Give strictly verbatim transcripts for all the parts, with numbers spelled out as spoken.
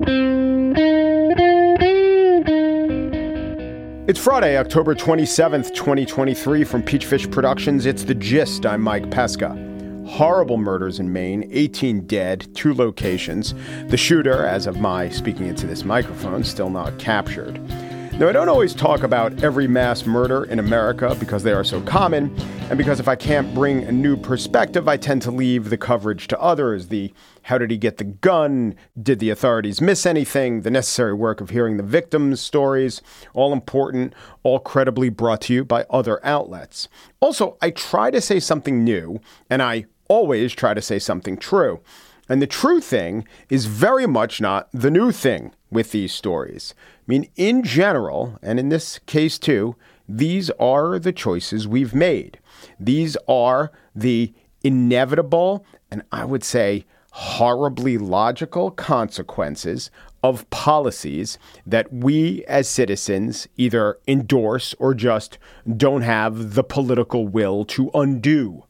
It's Friday, October twenty-seventh, twenty twenty-three. From Peachfish Productions, it's The Gist. I'm Mike Pesca. Horrible murders in Maine, eighteen dead, two locations. The shooter, as of my speaking into this microphone, still not captured. Now, I don't always talk about every mass murder in America because they are so common, and because if I can't bring a new perspective, I tend to leave the coverage to others. The how did he get the gun? Did the authorities miss anything? The necessary work of hearing the victims' stories, all important, all credibly brought to you by other outlets. Also, I try to say something new, and I always try to say something true. And the true thing is very much not the new thing with these stories. I mean, in general, and in this case too, these are the choices we've made. These are the inevitable, and I would say horribly logical consequences of policies that we as citizens either endorse or just don't have the political will to undo.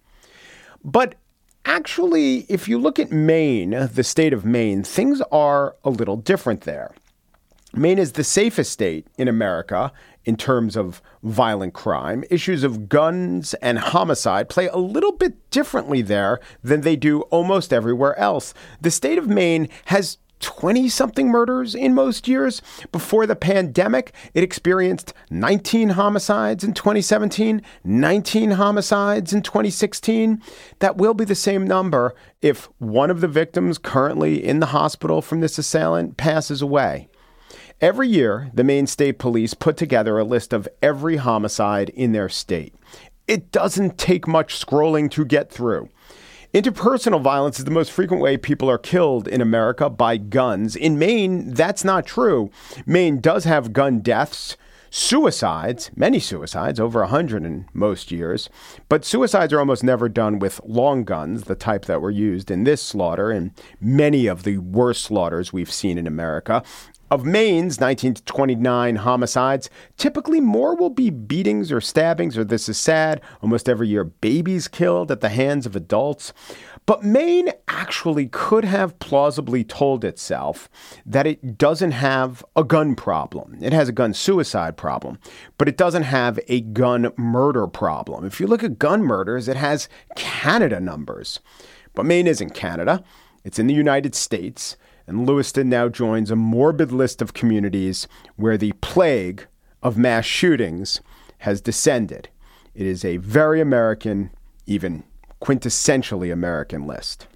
But actually, if you look at Maine, the state of Maine, things are a little different there. Maine is the safest state in America in terms of violent crime. Issues of guns and homicide play a little bit differently there than they do almost everywhere else. The state of Maine has twenty-something murders in most years. Before the pandemic, it experienced nineteen homicides in twenty seventeen, nineteen homicides in twenty sixteen. That will be the same number if one of the victims currently in the hospital from this assailant passes away. Every year, the Maine State Police put together a list of every homicide in their state. It doesn't take much scrolling to get through. Interpersonal violence is the most frequent way people are killed in America by guns. In Maine, that's not true. Maine does have gun deaths, suicides, many suicides, over one hundred in most years. But suicides are almost never done with long guns, the type that were used in this slaughter and many of the worst slaughters we've seen in America. Of Maine's nineteen to twenty-nine homicides, typically more will be beatings or stabbings, or this is sad, almost every year babies killed at the hands of adults. But Maine actually could have plausibly told itself that it doesn't have a gun problem. It has a gun suicide problem, but it doesn't have a gun murder problem. If you look at gun murders, it has Canada numbers. But Maine isn't Canada. It's in the United States. And Lewiston now joins a morbid list of communities where the plague of mass shootings has descended. It is a very American, even quintessentially American list.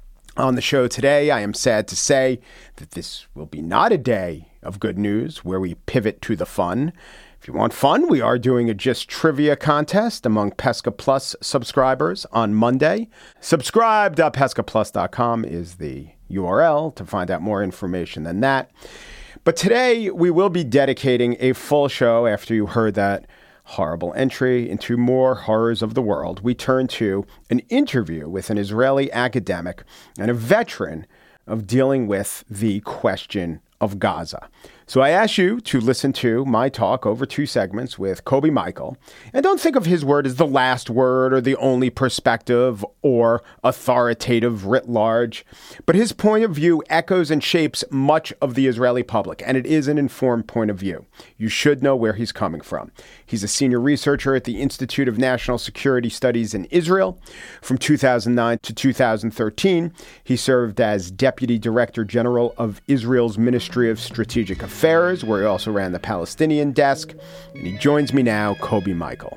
On the show today, I am sad to say that this will be not a day of good news where we pivot to the fun. If you want fun, we are doing a Gist trivia contest among Pesca Plus subscribers on Monday. subscribe dot pesca plus dot com is the U R L to find out more information than that. But today we will be dedicating a full show after you heard that horrible entry into more horrors of the world. We turn to an interview with an Israeli academic and a veteran of dealing with the question of Gaza. So I ask you to listen to my talk over two segments with Kobi Michael. And don't think of his word as the last word or the only perspective or authoritative writ large. But his point of view echoes and shapes much of the Israeli public, and it is an informed point of view. You should know where he's coming from. He's a senior researcher at the Institute of National Security Studies in Israel. From two thousand nine to two thousand thirteen, he served as Deputy Director General of Israel's Ministry of Strategic Affairs, where he also ran the Palestinian desk. And he joins me now, Kobi Michael.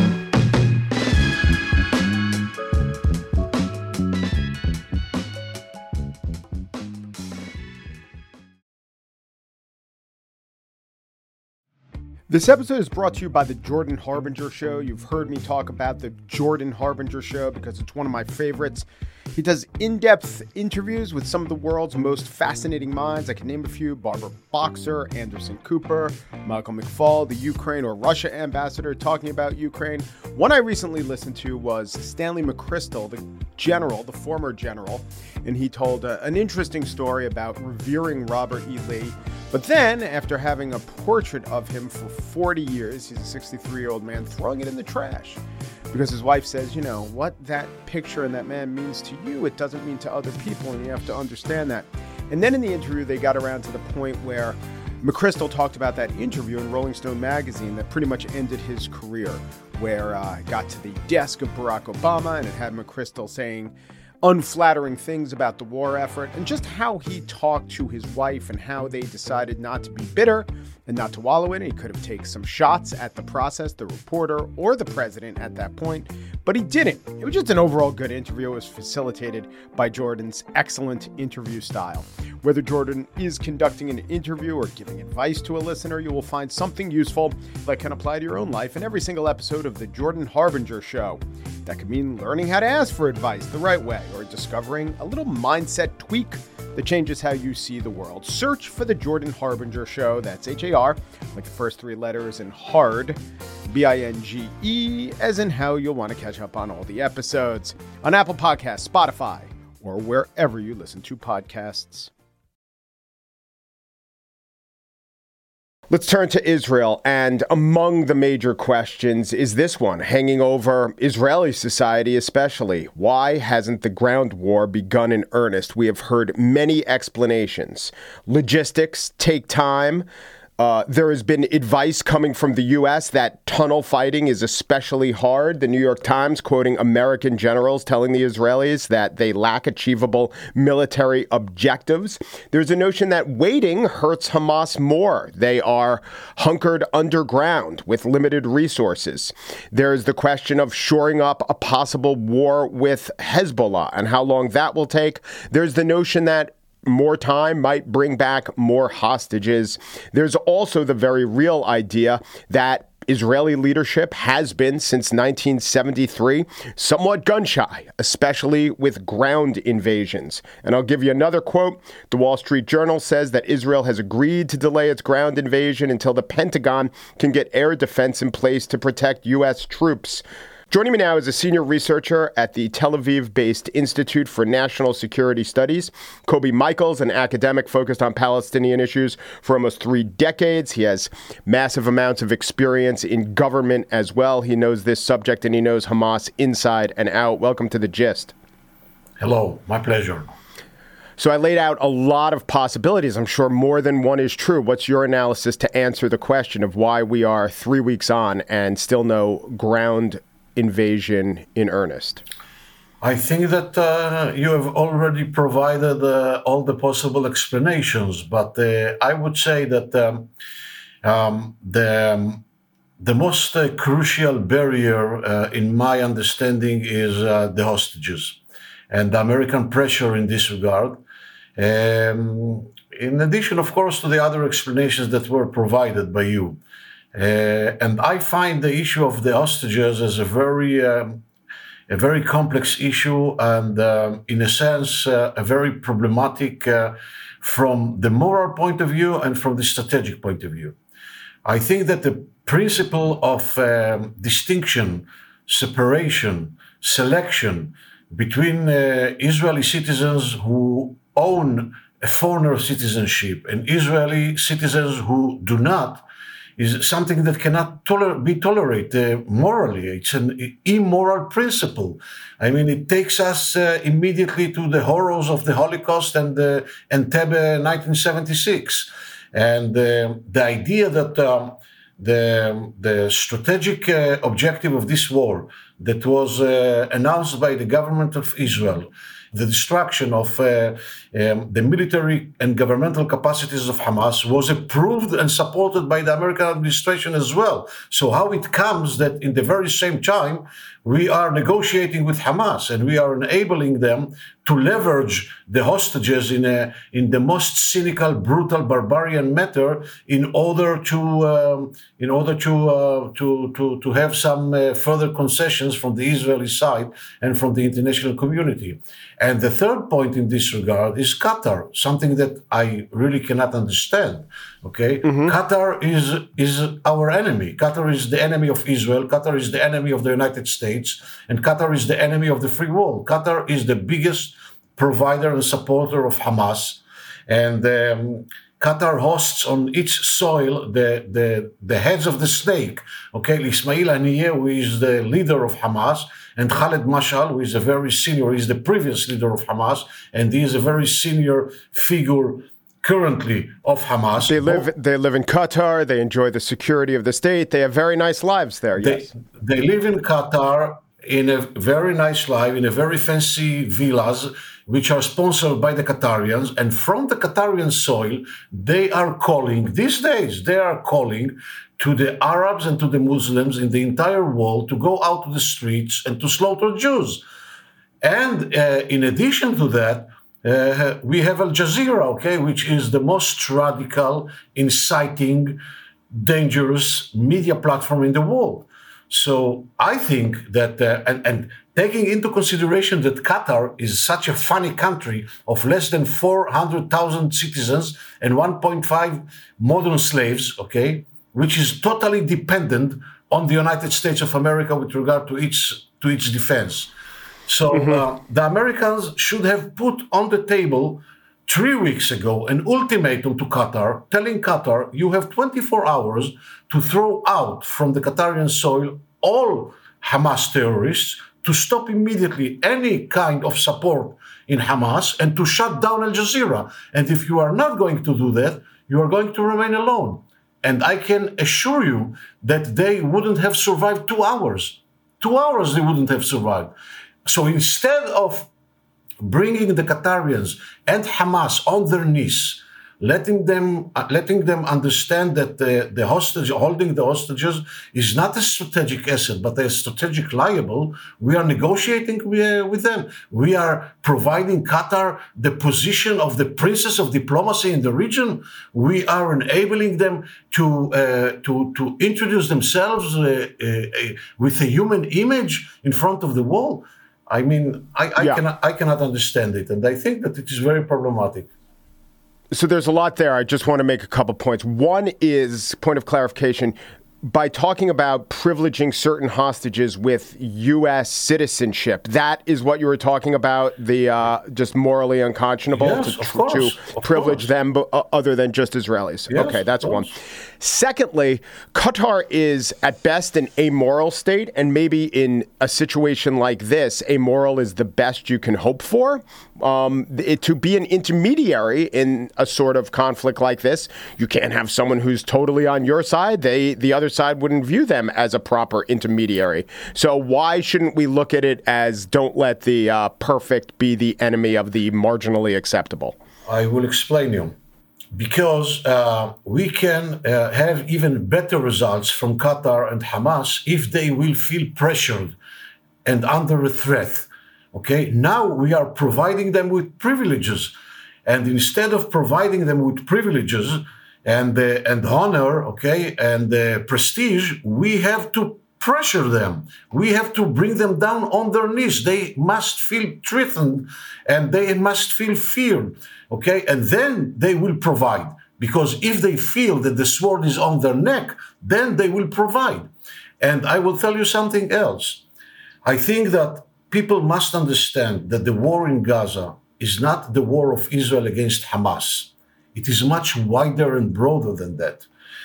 This episode is brought to you by the Jordan Harbinger Show. You've heard me talk about the Jordan Harbinger Show because it's one of my favorites. He does in-depth interviews with some of the world's most fascinating minds. I can name a few: Barbara Boxer, Anderson Cooper, Michael McFaul, the Ukraine or Russia ambassador talking about Ukraine. One I recently listened to was Stanley McChrystal, the general, the former general, and he told uh, an interesting story about revering Robert E. Lee. But then, after having a portrait of him for forty years, he's a sixty-three-year-old man, throwing it in the trash. Because his wife says, you know, what that picture and that man means to you, it doesn't mean to other people, and you have to understand that. And then in the interview, they got around to the point where McChrystal talked about that interview in Rolling Stone magazine that pretty much ended his career, where uh, it got to the desk of Barack Obama and it had McChrystal saying unflattering things about the war effort and just how he talked to his wife and how they decided not to be bitter and not to wallow in it. He could have taken some shots at the process, the reporter, or the president at that point, but he didn't. It was just an overall good interview. It was facilitated by Jordan's excellent interview style. Whether Jordan is conducting an interview or giving advice to a listener, you will find something useful that can apply to your own life in every single episode of The Jordan Harbinger Show. That could mean learning how to ask for advice the right way or discovering a little mindset tweak that changes how you see the world. Search for The Jordan Harbinger Show. That's H A R, like the first three letters, and hard, B I N G E, as in how you'll want to catch up on all the episodes on Apple Podcasts, Spotify, or wherever you listen to podcasts. Let's turn to Israel, and among the major questions is this one, hanging over Israeli society especially. Why hasn't the ground war begun in earnest? We have heard many explanations. Logistics take time. Uh, there has been advice coming from the U S that tunnel fighting is especially hard. The New York Times quoting American generals telling the Israelis that they lack achievable military objectives. There's a notion that waiting hurts Hamas more. They are hunkered underground with limited resources. There's the question of shoring up a possible war with Hezbollah and how long that will take. There's the notion that more time might bring back more hostages. There's also the very real idea that Israeli leadership has been, since nineteen seventy-three, somewhat gun-shy, especially with ground invasions. And I'll give you another quote. The Wall Street Journal says that Israel has agreed to delay its ground invasion until the Pentagon can get air defense in place to protect U S troops. Joining me now is a senior researcher at the Tel Aviv-based Institute for National Security Studies, Kobi Michaels, an academic focused on Palestinian issues for almost three decades. He has massive amounts of experience in government as well. He knows this subject and he knows Hamas inside and out. Welcome to The Gist. Hello, my pleasure. So I laid out a lot of possibilities. I'm sure more than one is true. What's your analysis to answer the question of why we are three weeks on and still no ground invasion in earnest? I think that uh, you have already provided uh, all the possible explanations, but uh, I would say that um, um, the, um, the most uh, crucial barrier, uh, in my understanding, is uh, the hostages and the American pressure in this regard. Um, in addition, of course, to the other explanations that were provided by you. Uh, and I find the issue of the hostages as a very, um, a very complex issue, and um, in a sense, uh, a very problematic uh, from the moral point of view and from the strategic point of view. I think that the principle of um, distinction, separation, selection between uh, Israeli citizens who own a foreign citizenship and Israeli citizens who do not is something that cannot toler- be tolerated uh, morally. It's an immoral principle. I mean, it takes us uh, immediately to the horrors of the Holocaust and uh, Entebbe nineteen seventy-six. And uh, the idea that um, the, the strategic uh, objective of this war that was uh, announced by the government of Israel, the destruction of uh, um, the military and governmental capacities of Hamas, was approved and supported by the American administration as well. So how it comes that in the very same time, we are negotiating with Hamas and we are enabling them to leverage the hostages in a, in the most cynical, brutal, barbarian manner in order to um, in order to, uh, to to to have some uh, further concessions from the Israeli side and from the international community. And the third point in this regard is Qatar, something that I really cannot understand. Okay, mm-hmm. Qatar is is our enemy. Qatar is the enemy of Israel. Qatar is the enemy of the United States, and Qatar is the enemy of the free world. Qatar is the biggest provider and supporter of Hamas, and um, Qatar hosts on its soil the, the, the heads of the snake. Okay, Ismail Haniyeh, who is the leader of Hamas, and Khaled Mashal, who is a very senior, he's the previous leader of Hamas, and he is a very senior figure currently of Hamas. They live they live in Qatar, they enjoy the security of the state, they have very nice lives there, they, yes. They live in Qatar in a very nice life, in a very fancy villas, which are sponsored by the Qatarians. And from the Qatarian soil, they are calling, these days, they are calling to the Arabs and to the Muslims in the entire world to go out to the streets and to slaughter Jews. And uh, in addition to that, uh, we have Al Jazeera, okay, which is the most radical, inciting, dangerous media platform in the world. So I think that, uh, and, and taking into consideration that Qatar is such a funny country of less than four hundred thousand citizens and one point five modern slaves, okay, which is totally dependent on the United States of America with regard to its, to its defense. So mm-hmm. uh, the Americans should have put on the table three weeks ago an ultimatum to Qatar, telling Qatar, you have twenty-four hours to throw out from the Qatarian soil all Hamas terrorists, to stop immediately any kind of support in Hamas, and to shut down Al Jazeera. And if you are not going to do that, you are going to remain alone. And I can assure you that they wouldn't have survived two hours. Two hours they wouldn't have survived. So instead of bringing the Qatarians and Hamas on their knees, letting them uh, letting them understand that the, the hostage, holding the hostages is not a strategic asset, but a strategic liable, we are negotiating with, uh, with them. We are providing Qatar the position of the princess of diplomacy in the region. We are enabling them to uh, to, to introduce themselves uh, uh, uh, with a human image in front of the world. I mean, I, I, yeah. cannot, I cannot understand it, and I think that it is very problematic. So there's a lot there. I just want to make a couple points. One is, point of clarification, by talking about privileging certain hostages with U S citizenship, that is what you were talking about, the uh, just morally unconscionable yes, to, of course, to of privilege course. them uh, other than just Israelis. Yes, okay, that's one. Secondly, Qatar is at best an amoral state, and maybe in a situation like this, amoral is the best you can hope for. Um, it, to be an intermediary in a sort of conflict like this, you can't have someone who's totally on your side. They, the other side wouldn't view them as a proper intermediary. So why shouldn't we look at it as don't let the uh, perfect be the enemy of the marginally acceptable? I will explain you. Because uh, we can uh, have even better results from Qatar and Hamas if they will feel pressured and under a threat. Okay, now we are providing them with privileges. And instead of providing them with privileges and, uh, and honor, okay, and uh, prestige, we have to pressure them. We have to bring them down on their knees. They must feel threatened and they must feel fear. Okay, and then they will provide. Because if they feel that the sword is on their neck, then they will provide. And I will tell you something else. I think that people must understand that the war in Gaza is not the war of Israel against Hamas. It is much wider and broader than that.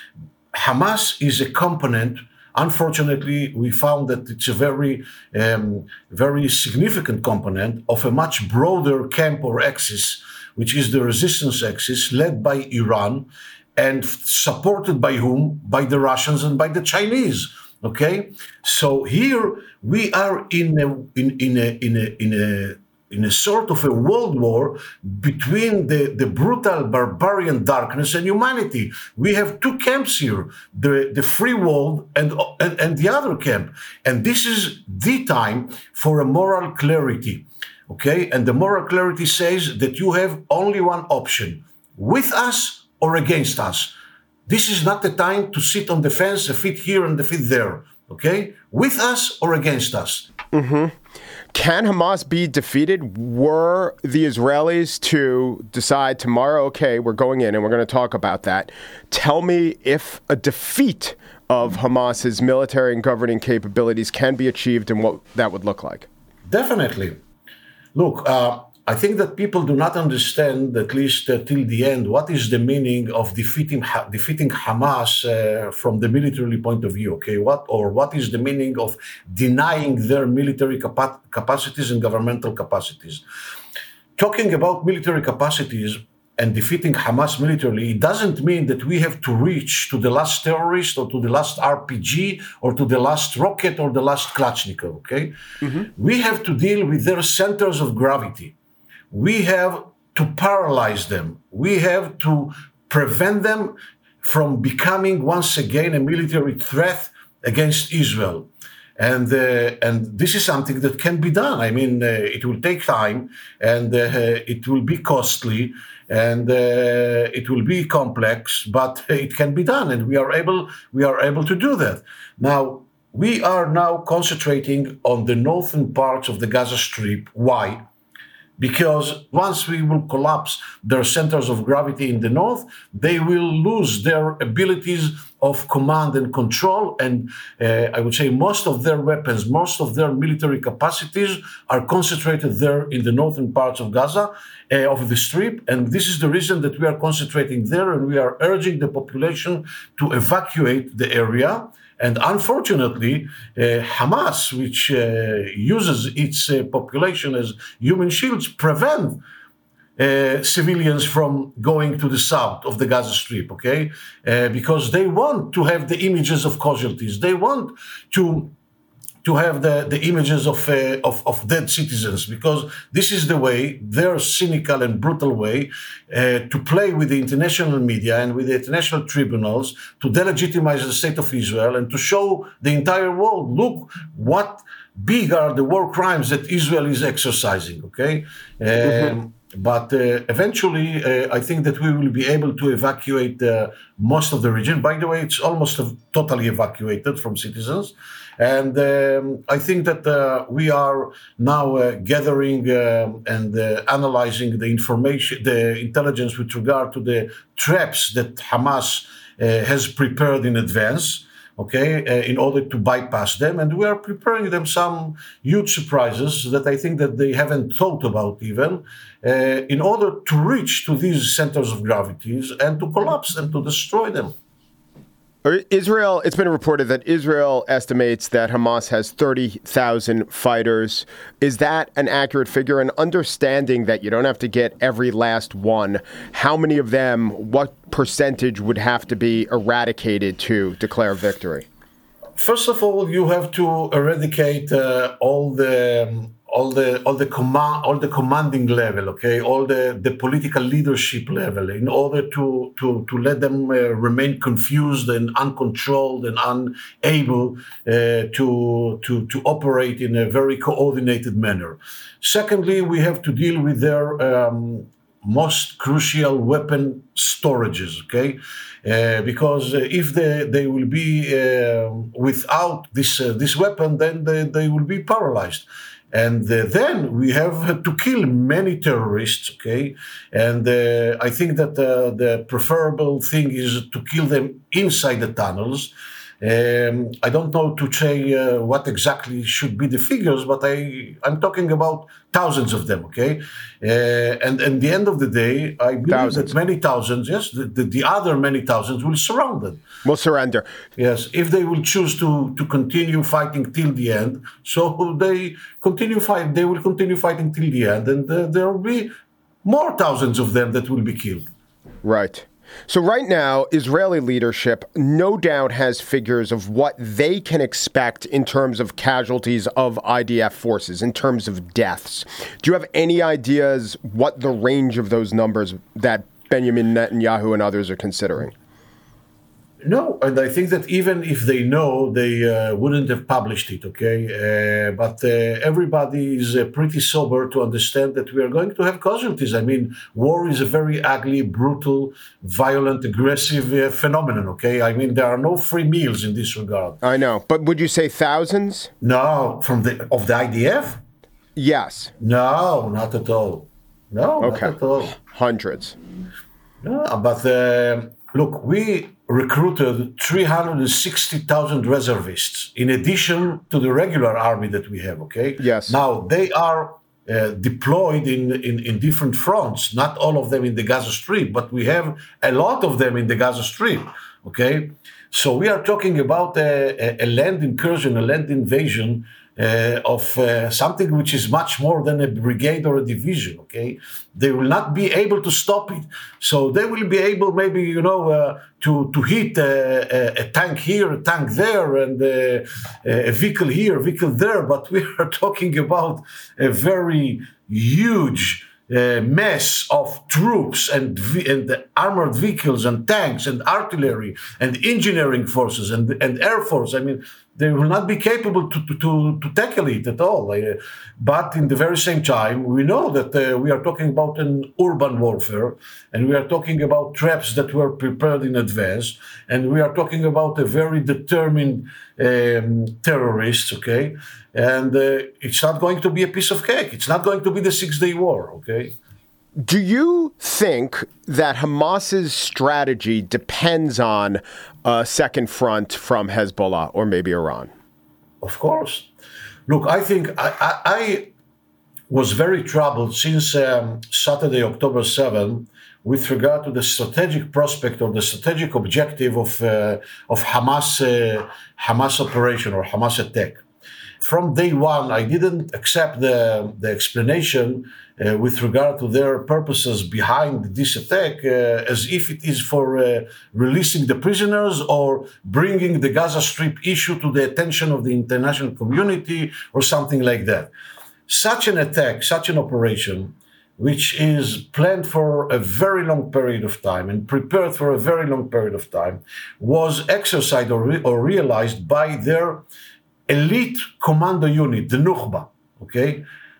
Hamas is a component. Unfortunately, we found that it's a very, um, very significant component of a much broader camp or axis, which is the resistance axis led by Iran and supported by whom? By the Russians and by the Chinese. Okay, so here we are in a in in a in a in a in a sort of a world war between the, the brutal barbarian darkness and humanity. We have two camps here, the, the free world and, and, and the other camp. And this is the time for a moral clarity, okay? And the moral clarity says that you have only one option, with us or against us. This is not the time to sit on the fence, a feet here and a feet there, okay? With us or against us. Mm-hmm. Can Hamas be defeated? Were the Israelis to decide tomorrow, okay, we're going in and we're going to talk about that. Tell me if a defeat of Hamas's military and governing capabilities can be achieved and what that would look like. Definitely. Look, uh, I think that people do not understand, at least uh, till the end, what is the meaning of defeating ha- defeating Hamas uh, from the military point of view. Okay, what or what is the meaning of denying their military capa- capacities and governmental capacities? Talking about military capacities and defeating Hamas militarily, it doesn't mean that we have to reach to the last terrorist or to the last R P G or to the last rocket or the last Kalashnikov. Okay, mm-hmm. We have to deal with their centers of gravity. We have to paralyze them. We have to prevent them from becoming once again a military threat against Israel. And uh, and this is something that can be done. I mean, uh, it will take time, and uh, it will be costly, and uh, it will be complex, but it can be done, and we are able we are able to do that. Now, we are now concentrating on the northern parts of the Gaza Strip. Why? Because once we will collapse their centers of gravity in the north, they will lose their abilities of command and control. And uh, I would say most of their weapons, most of their military capacities are concentrated there in the northern parts of Gaza, uh, of the Strip. And this is the reason that we are concentrating there, and we are urging the population to evacuate the area. And unfortunately, uh, Hamas, which uh, uses its uh, population as human shields, prevent uh, civilians from going to the south of the Gaza Strip, okay? Uh, because they want to have the images of casualties. They want to to have the, the images of, uh, of of dead citizens, because this is the way, their cynical and brutal way, uh, to play with the international media and with the international tribunals to delegitimize the state of Israel and to show the entire world, look what big are the war crimes that Israel is exercising, okay? Um, mm-hmm. But uh, eventually, uh, I think that we will be able to evacuate uh, most of the region. By the way, it's almost totally evacuated from citizens. And um, I think that uh, we are now uh, gathering uh, and uh, analyzing the information, the intelligence with regard to the traps that Hamas uh, has prepared in advance, okay, uh, in order to bypass them. And we are preparing them some huge surprises that I think that they haven't thought about even, uh, in order to reach to these centers of gravities and to collapse them, to destroy them. Israel, it's been reported that Israel estimates that Hamas has thirty thousand fighters. Is that an accurate figure? And understanding that you don't have to get every last one, how many of them, what percentage would have to be eradicated to declare victory? First of all, you have to eradicate uh, all the um, all the all the command all the commanding level, okay, all the, the political leadership level, in order to to to let them uh, remain confused and uncontrolled and unable uh, to to to operate in a very coordinated manner. Secondly, we have to deal with their um, most crucial weapon storages, okay? Uh, because uh, if they, they will be uh, without this uh, this weapon, then they, they will be paralyzed. And uh, then we have to kill many terrorists, okay? And uh, I think that uh, the preferable thing is to kill them inside the tunnels. Um, I don't know to say uh, what exactly should be the figures, but I, I'm talking about thousands of them, okay? Uh, and at the end of the day, I believe thousands. that many thousands, yes, the, the, the other many thousands will surround them. Will surrender. Yes, if they will choose to, to continue fighting till the end, so they continue fight, they will continue fighting till the end, and uh, there will be more thousands of them that will be killed. Right. So right now, Israeli leadership no doubt has figures of what they can expect in terms of casualties of I D F forces, in terms of deaths. Do you have any ideas what the range of those numbers that Benjamin Netanyahu and others are considering? No, and I think that even if they know, they uh, wouldn't have published it, okay? Uh, but uh, everybody is uh, pretty sober to understand that we are going to have casualties. I mean, war is a very ugly, brutal, violent, aggressive uh, phenomenon, okay? I mean, there are no free meals in this regard. I know, but would you say thousands? No, from the of the I D F? Yes. No, not at all. No, okay. not at all. Hundreds. No, but uh, look, we recruited three hundred sixty thousand reservists in addition to the regular army that we have, okay? Yes. Now, they are uh, deployed in, in, in different fronts, not all of them in the Gaza Strip, but we have a lot of them in the Gaza Strip, okay? So we are talking about a, a land incursion, a land invasion uh, of uh, something which is much more than a brigade or a division, okay? They will not be able to stop it. So they will be able maybe, you know, uh, to, to hit a, a, a tank here, a tank there, and uh, a vehicle here, a vehicle there. But we are talking about a very huge Uh, mess of troops and, and armored vehicles and tanks and artillery and engineering forces and, and air force. I mean, they will not be capable to, to, to tackle it at all. Uh, but in the very same time, we know that uh, we are talking about an urban warfare, and we are talking about traps that were prepared in advance, and we are talking about a very determined um, terrorists, okay? And uh, it's not going to be a piece of cake. It's not going to be the Six-Day War, okay? Do you think that Hamas's strategy depends on a second front from Hezbollah or maybe Iran? Of course. Look, I think I, I, I was very troubled since um, Saturday, October seventh, with regard to the strategic prospect or the strategic objective of uh, of Hamas uh, Hamas operation or Hamas attack. From day one, I didn't accept the, the explanation uh, with regard to their purposes behind this attack uh, as if it is for uh, releasing the prisoners or bringing the Gaza Strip issue to the attention of the international community or something like that. Such an attack, such an operation, which is planned for a very long period of time and prepared for a very long period of time, was exercised or, re- or realized by their elite commando unit, the Nukhba, okay?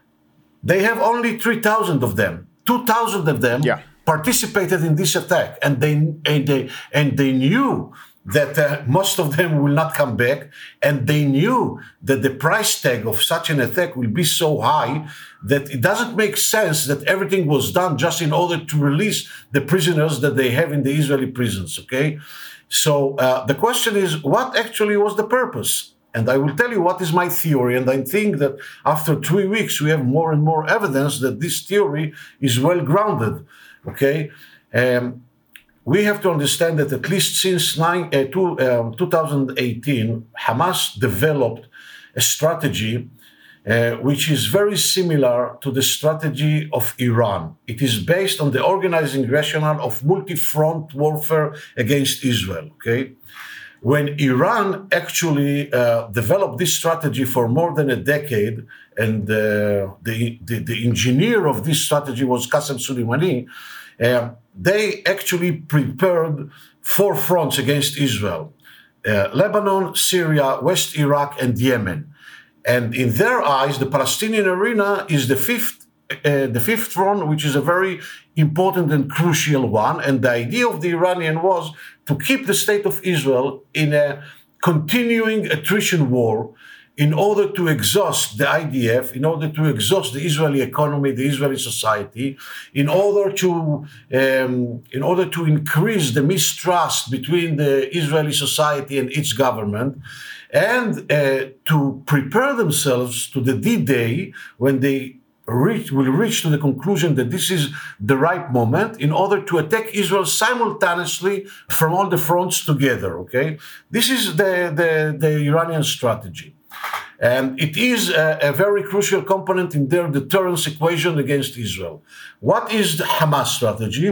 They have only three thousand of them. two thousand of them yeah. participated in this attack, and they and they and they knew that uh, most of them will not come back, and they knew that the price tag of such an attack will be so high that it doesn't make sense that everything was done just in order to release the prisoners that they have in the Israeli prisons, okay? So uh, the question is, what actually was the purpose? And I will tell you what is my theory, and I think that after three weeks we have more and more evidence that this theory is well grounded, okay? Um, we have to understand that at least since nine, uh, two, um, twenty eighteen, Hamas developed a strategy uh, which is very similar to the strategy of Iran. It is based on the organizing rationale of multi-front warfare against Israel, okay? When Iran actually uh, developed this strategy for more than a decade, and uh, the, the, the engineer of this strategy was Qasem Soleimani, uh, they actually prepared four fronts against Israel: uh, Lebanon, Syria, West Iraq, and Yemen. And in their eyes, the Palestinian arena is the fifth Uh, the fifth front, which is a very important and crucial one. And the idea of the Iranian was to keep the state of Israel in a continuing attrition war in order to exhaust the I D F, in order to exhaust the Israeli economy, the Israeli society, in order to um, in order to increase the mistrust between the Israeli society and its government, and uh, to prepare themselves to the D-Day when they Reach, will reach to the conclusion that this is the right moment in order to attack Israel simultaneously from all the fronts together, okay? This is the, the, the Iranian strategy. And it is a, a very crucial component in their deterrence equation against Israel. What is the Hamas strategy?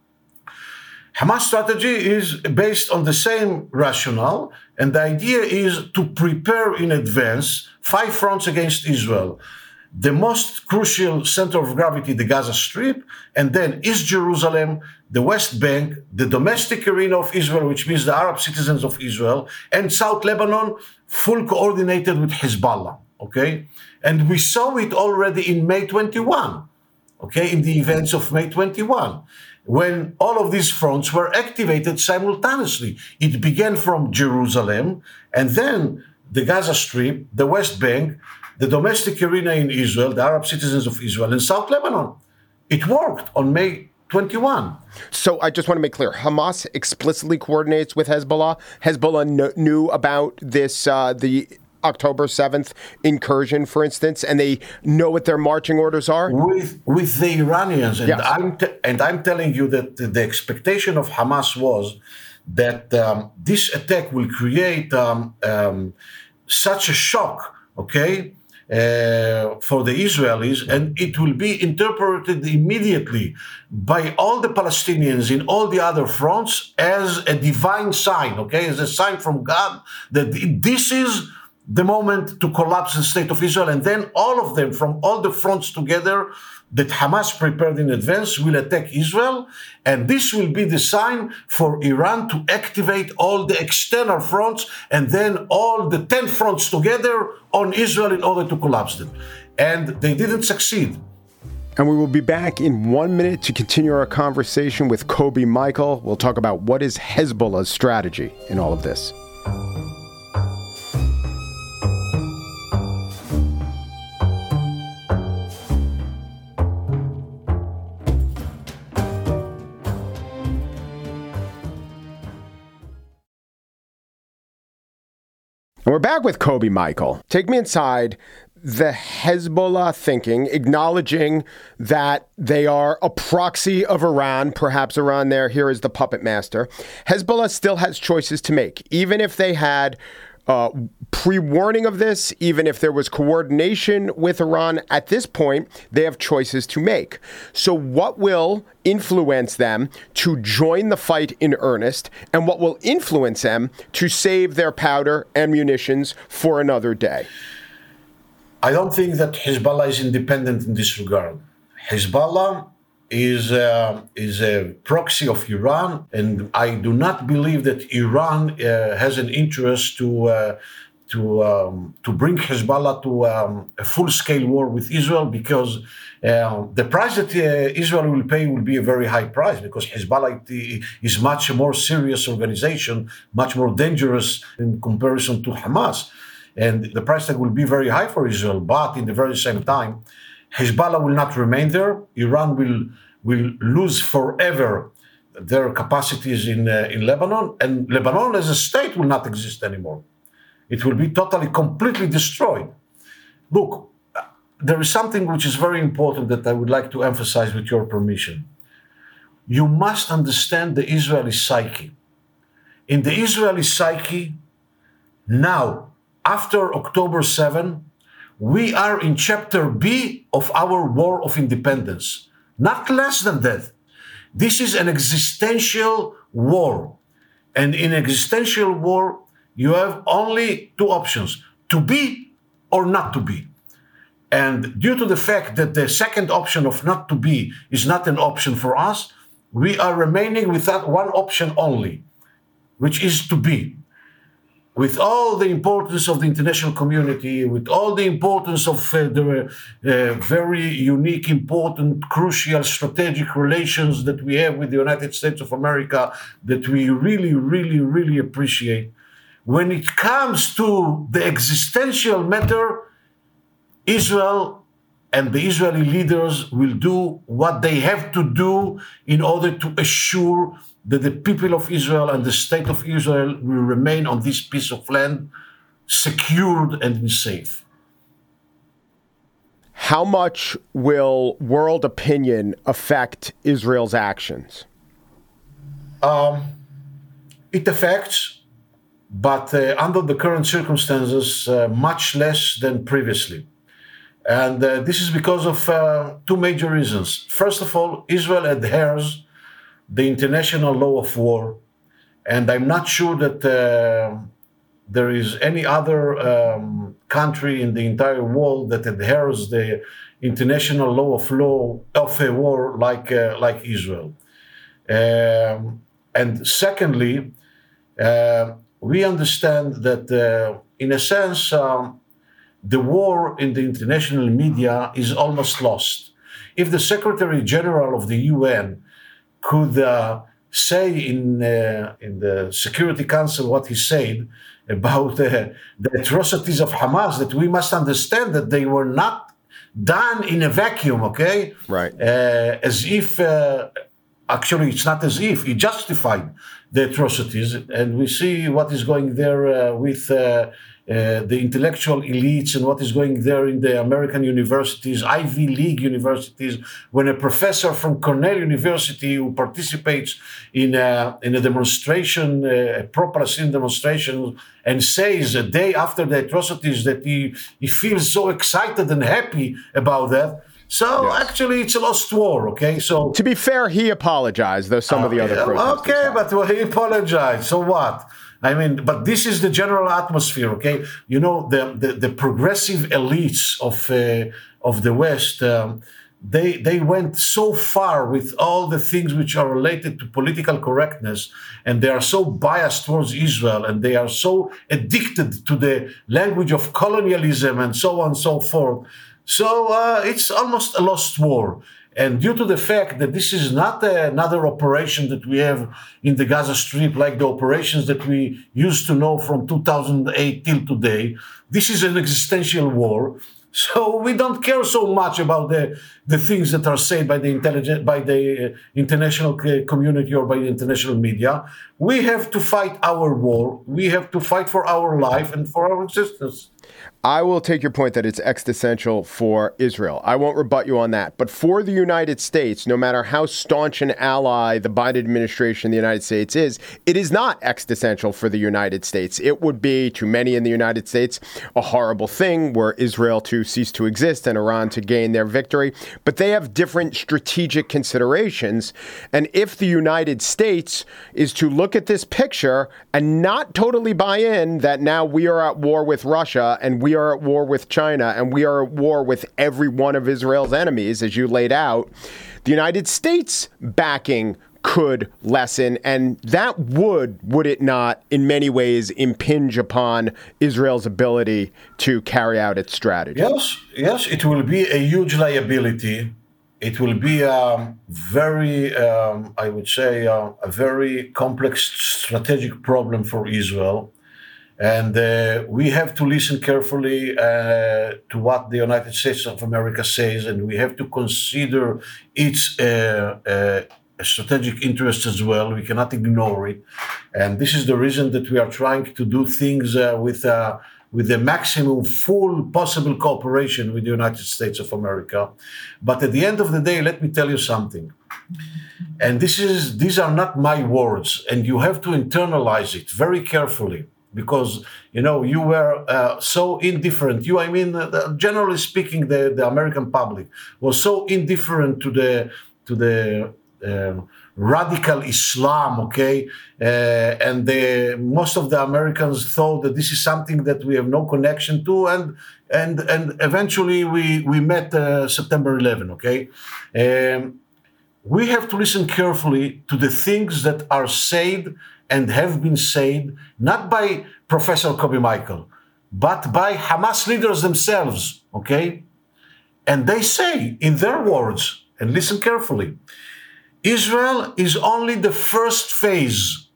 Hamas strategy is based on the same rationale, and the idea is to prepare in advance five fronts against Israel. The most crucial center of gravity, the Gaza Strip, and then East Jerusalem, the West Bank, the domestic arena of Israel, which means the Arab citizens of Israel, and South Lebanon, full coordinated with Hezbollah, okay? And we saw it already in May twenty-first, okay, in the events of May twenty-first, when all of these fronts were activated simultaneously. It began from Jerusalem, and then the Gaza Strip, the West Bank, the domestic arena in Israel, the Arab citizens of Israel, and South Lebanon. It worked on May twenty-first. So I just want to make clear, Hamas explicitly coordinates with Hezbollah. Hezbollah kn- knew about this, uh, the October seventh incursion, for instance, and they know what their marching orders are? With with the Iranians, and Yes. I'm t- and I'm telling you that the expectation of Hamas was that um, this attack will create um, um, such a shock, okay, uh, for the Israelis, and it will be interpreted immediately by all the Palestinians in all the other fronts as a divine sign, okay, as a sign from God that this is the moment to collapse the state of Israel, and then all of them from all the fronts together that Hamas prepared in advance will attack Israel, and this will be the sign for Iran to activate all the external fronts and then all the ten fronts together on Israel in order to collapse them. And they didn't succeed. And we will be back in one minute to continue our conversation with Kobi Michael. We'll talk about what is Hezbollah's strategy in all of this. And we're back with Kobi Michael. Take me inside the Hezbollah thinking, acknowledging that they are a proxy of Iran. Perhaps Iran there, here is the puppet master. Hezbollah still has choices to make, even if they had uh, pre-warning of this, even if there was coordination with Iran. At this point, they have choices to make. So what will influence them to join the fight in earnest, and what will influence them to save their powder and munitions for another day? I don't think that Hezbollah is independent in this regard. Hezbollah is uh, is a proxy of Iran, and I do not believe that Iran uh, has an interest to uh, to um, to bring Hezbollah to um, a full-scale war with Israel, because uh, the price that uh, Israel will pay will be a very high price, because Hezbollah is much more serious organization, much more dangerous in comparison to Hamas. And the price tag will be very high for Israel, but in the very same time, Hezbollah will not remain there. Iran will will lose forever their capacities in uh, in Lebanon, and Lebanon as a state will not exist anymore. It will be totally, completely destroyed. Look, there is something which is very important that I would like to emphasize with your permission. You must understand the Israeli psyche. In the Israeli psyche, now, after October seventh, we are in chapter B of our war of independence. Not less than that. This is an existential war. And in existential war, you have only two options: to be or not to be. And due to the fact that the second option of not to be is not an option for us, we are remaining with that one option only, which is to be. With all the importance of the international community, with all the importance of uh, the uh, very unique, important, crucial, strategic relations that we have with the United States of America, that we really, really, really appreciate. When it comes to the existential matter, Israel and the Israeli leaders will do what they have to do in order to assure that the people of Israel and the state of Israel will remain on this piece of land secured and safe. How much will world opinion affect Israel's actions? Um, it affects, but uh, under the current circumstances, uh, much less than previously. And uh, this is because of uh, two major reasons. First of all, Israel adheres the international law of war, and I'm not sure that uh, there is any other um, country in the entire world that adheres the international law of law of a war like uh, like Israel. Um, and secondly, uh, we understand that uh, in a sense um, the war in the international media is almost lost. If the Secretary General of the U N could uh, say in uh, in the Security Council what he said about uh, the atrocities of Hamas, that we must understand that they were not done in a vacuum, okay? Right. Uh, as if uh, actually, it's not as if he justified the atrocities, and we see what is going there uh, with uh, uh, the intellectual elites and what is going there in the American universities, Ivy League universities, when a professor from Cornell University who participates in a, in a demonstration, a pro-Palestinian demonstration, and says a day after the atrocities that he, he feels so excited and happy about that. So yes. Actually, it's a lost war, okay? So to be fair, he apologized, though some uh, of the other protesters Okay, have. but well, he apologized. So what? I mean, but this is the general atmosphere, okay? You know, the the, the progressive elites of uh, of the West, um, they they went so far with all the things which are related to political correctness, and they are so biased towards Israel, and they are so addicted to the language of colonialism and so on and so forth. So uh, it's almost a lost war. And due to the fact that this is not uh, another operation that we have in the Gaza Strip, like the operations that we used to know from two thousand eight till today, this is an existential war. So we don't care so much about the, the things that are said by the intelligent, by the uh, international community or by the international media. We have to fight our war. We have to fight for our life and for our existence. I will take your point that it's existential for Israel. I won't rebut you on that. But for the United States, no matter how staunch an ally the Biden administration, the United States is, it is not existential for the United States. It would be, to many in the United States, a horrible thing were Israel to cease to exist and Iran to gain their victory. But they have different strategic considerations. And if the United States is to look at this picture and not totally buy in that now we are at war with Russia and we are at war with China, and we are at war with every one of Israel's enemies, as you laid out, the United States backing could lessen, and that would, would it not, in many ways impinge upon Israel's ability to carry out its strategy? Yes, yes, it will be a huge liability. It will be a very, um, I would say, uh, a very complex strategic problem for Israel. And uh, we have to listen carefully uh, to what the United States of America says, and we have to consider its uh, uh, strategic interests as well. We cannot ignore it. And this is the reason that we are trying to do things uh, with, uh, with the maximum full possible cooperation with the United States of America. But at the end of the day, let me tell you something. And this is these are not my words, and you have to internalize it very carefully. Because, you know, you were uh, so indifferent. You, I mean, uh, generally speaking, the, the American public was so indifferent to the to the uh, radical Islam, okay? Uh, and the, most of the Americans thought that this is something that we have no connection to. And and and eventually we, we met uh, September eleventh, okay? Um, we have to listen carefully to the things that are said and have been said, not by Professor Kobi Michael, but by Hamas leaders themselves, okay? And they say, in their words, and listen carefully, Israel is only the first phase.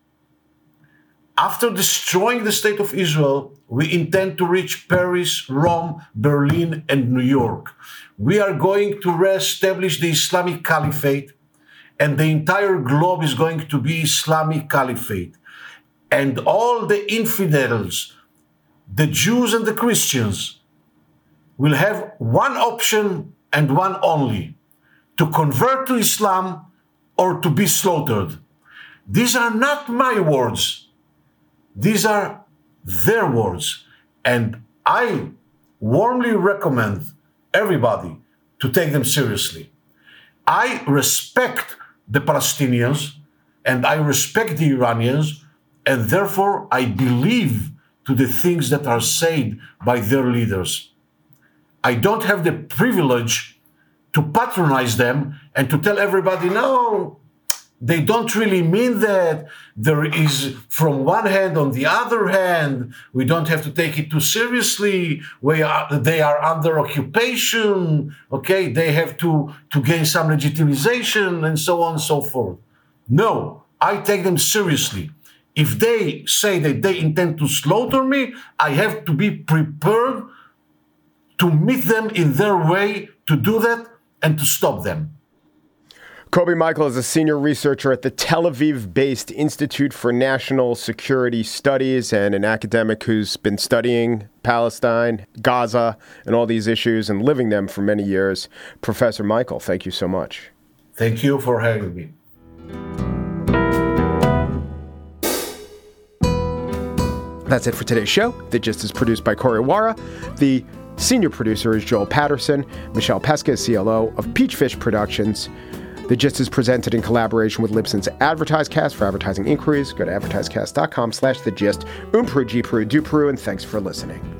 After destroying the state of Israel, we intend to reach Paris, Rome, Berlin, and New York. We are going to re-establish the Islamic Caliphate, and the entire globe is going to be Islamic Caliphate. And all the infidels, the Jews and the Christians, will have one option and one only, to convert to Islam or to be slaughtered. These are not my words. These are their words. And I warmly recommend everybody to take them seriously. I respect the Palestinians, and I respect the Iranians, and therefore I believe to the things that are said by their leaders. I don't have the privilege to patronize them and to tell everybody, no, they don't really mean that. There is, from one hand, on the other hand, we don't have to take it too seriously. We are, they are under occupation, okay? They have to, to gain some legitimization and so on and so forth. No, I take them seriously. If they say that they intend to slaughter me, I have to be prepared to meet them in their way to do that and to stop them. Kobi Michael is a senior researcher at the Tel Aviv-based Institute for National Security Studies and an academic who's been studying Palestine, Gaza, and all these issues and living them for many years. Professor Michael, thank you so much. Thank you for having me. That's it for today's show. The Gist is produced by Corey Wara. The senior producer is Joel Patterson. Michelle Pesca is C L O of Peachfish Productions. The Gist is presented in collaboration with Libsyn's AdvertiseCast. For advertising inquiries, go to advertisecast.com slash the gist. Um Peru, G Peru, Du Peru, and thanks for listening.